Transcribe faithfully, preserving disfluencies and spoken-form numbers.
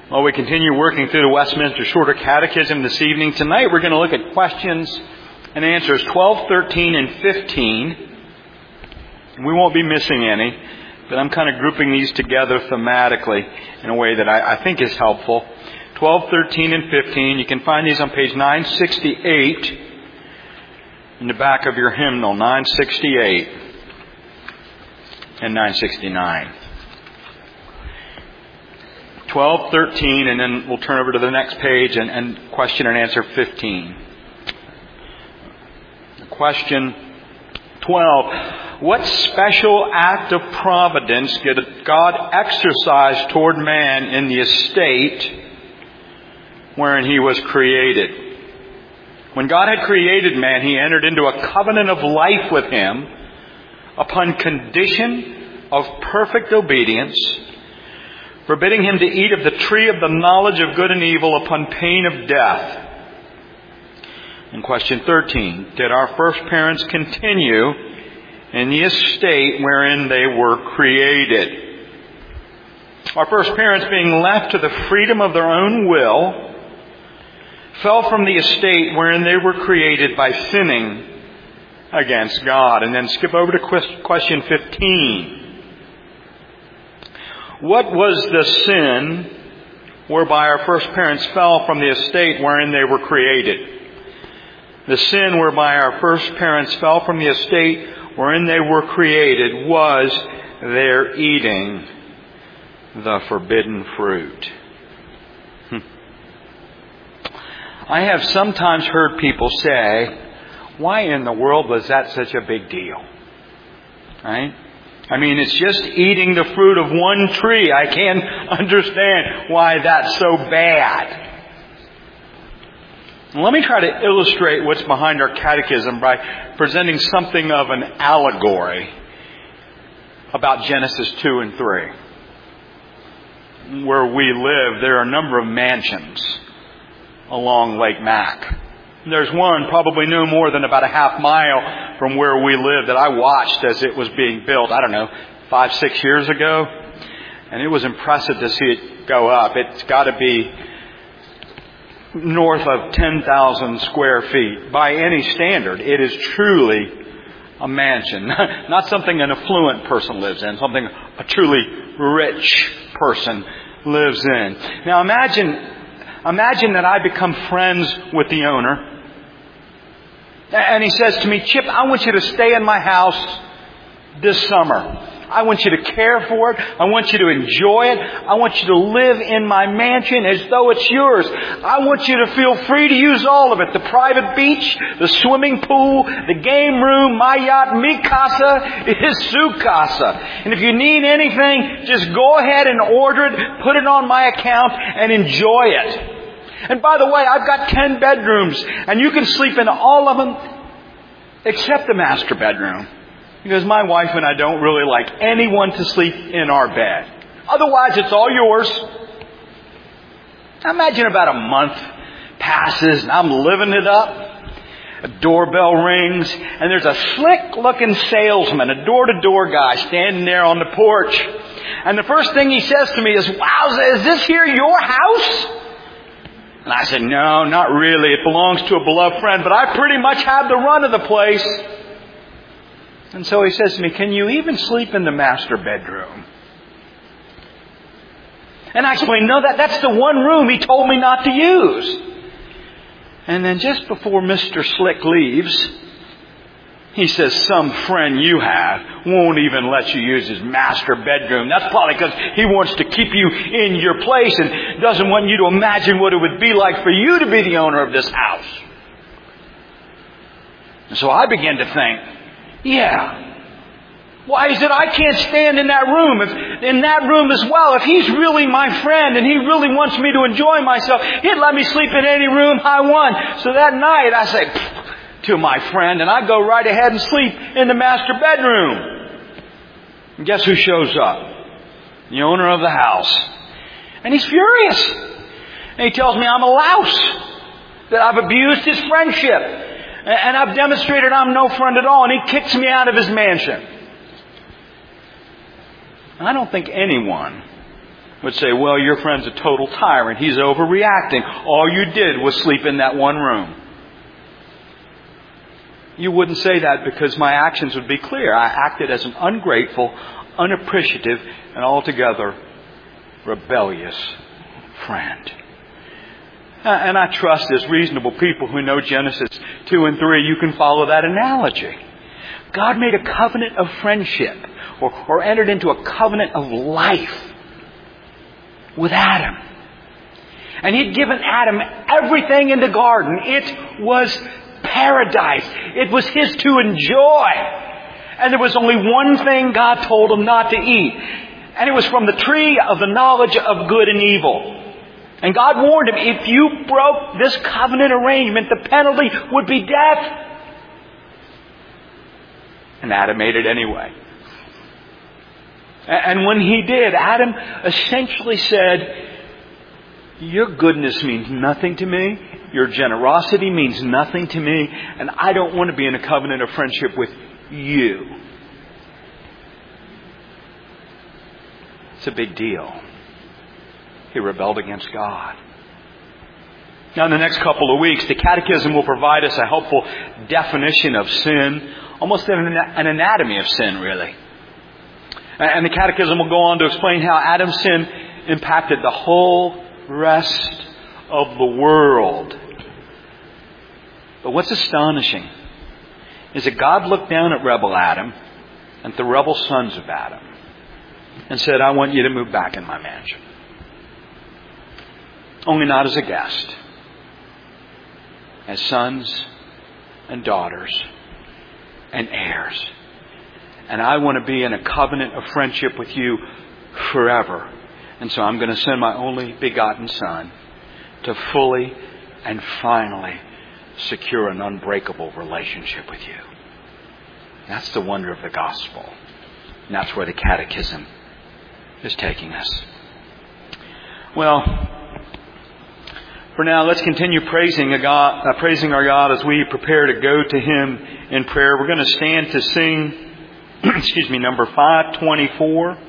Well, we continue working through the Westminster Shorter Catechism this evening. Tonight we're going to look at questions and answers twelve, thirteen, and fifteen. We won't be missing any, but I'm kind of grouping these together thematically in a way that I, I think is helpful. twelve, thirteen, and fifteen. You can find these on page nine sixty-eight in the back of your hymnal, nine sixty-eight and nine sixty-nine. twelve, thirteen, and then we'll turn over to the next page and, and question and answer fifteen. Question twelve. What special act of providence did God exercise toward man in the estate wherein he was created? When God had created man, He entered into a covenant of life with him upon condition of perfect obedience, forbidding him to eat of the tree of the knowledge of good and evil upon pain of death. And question thirteen, did our first parents continue in the estate wherein they were created? Our first parents, being left to the freedom of their own will, fell from the estate wherein they were created by sinning against God. And then skip over to question fifteen. What was the sin whereby our first parents fell from the estate wherein they were created? The sin whereby our first parents fell from the estate wherein they were created was their eating the forbidden fruit. Hmm. I have sometimes heard people say, why in the world was that such a big deal? Right? I mean, it's just eating the fruit of one tree. I can't understand why that's so bad. Let me try to illustrate what's behind our catechism by presenting something of an allegory about Genesis two and three. Where we live, there are a number of mansions along Lake Mac. There's one probably no more than about a half mile from where we live that I watched as it was being built, I don't know, five, six years ago. And it was impressive to see it go up. It's got to be north of ten thousand square feet. By any standard, it is truly a mansion. Not something an affluent person lives in, something a truly rich person lives in. Now imagine, imagine that I become friends with the owner. And he says to me, Chip, I want you to stay in my house this summer. I want you to care for it. I want you to enjoy it. I want you to live in my mansion as though it's yours. I want you to feel free to use all of it. The private beach, the swimming pool, the game room, my yacht, mi casa is su casa. And if you need anything, just go ahead and order it, put it on my account, and enjoy it. And by the way, I've got ten bedrooms, and you can sleep in all of them except the master bedroom. Because my wife and I don't really like anyone to sleep in our bed. Otherwise, it's all yours. Now imagine about a month passes and I'm living it up. A doorbell rings and there's a slick-looking salesman, a door-to-door guy standing there on the porch. And the first thing he says to me is, wow, is this here your house? And I said, no, not really. It belongs to a beloved friend, but I pretty much have the run of the place. And so he says to me, can you even sleep in the master bedroom? And I explained, no, that, that's the one room he told me not to use. And then just before Mister Slick leaves, he says, some friend you have won't even let you use his master bedroom. That's probably because he wants to keep you in your place and doesn't want you to imagine what it would be like for you to be the owner of this house. And so I began to think, yeah. Why is it I can't stand in that room? If in that room as well, if he's really my friend and he really wants me to enjoy myself, he'd let me sleep in any room I want. So that night I say to my friend and I go right ahead and sleep in the master bedroom. And guess who shows up? The owner of the house. And he's furious. And he tells me I'm a louse. That I've abused his friendship. And I've demonstrated I'm no friend at all. And he kicks me out of his mansion. I don't think anyone would say, well, your friend's a total tyrant. He's overreacting. All you did was sleep in that one room. You wouldn't say that because my actions would be clear. I acted as an ungrateful, unappreciative, and altogether rebellious friend. And I trust as reasonable people who know Genesis two and three, you can follow that analogy. God made a covenant of friendship or, or entered into a covenant of life with Adam. And He'd given Adam everything in the garden. It was paradise. It was his to enjoy. And there was only one thing God told him not to eat. And it was from the tree of the knowledge of good and evil. And God warned him, if you broke this covenant arrangement, the penalty would be death. And Adam ate it anyway. And when he did, Adam essentially said, your goodness means nothing to me. Your generosity means nothing to me. And I don't want to be in a covenant of friendship with you. It's a big deal. He rebelled against God. Now in the next couple of weeks, the Catechism will provide us a helpful definition of sin, almost an anatomy of sin, really. And the Catechism will go on to explain how Adam's sin impacted the whole rest of the world. But what's astonishing is that God looked down at rebel Adam and the rebel sons of Adam and said, I want you to move back in my mansion. Only not as a guest. As sons and daughters and heirs. And I want to be in a covenant of friendship with you forever. And so I'm going to send my only begotten Son to fully and finally secure an unbreakable relationship with you. That's the wonder of the gospel. And that's where the Catechism is taking us. Well, for now, let's continue praising, a God, uh, praising our God as we prepare to go to Him in prayer. We're going to stand to sing, excuse me, number five twenty-four.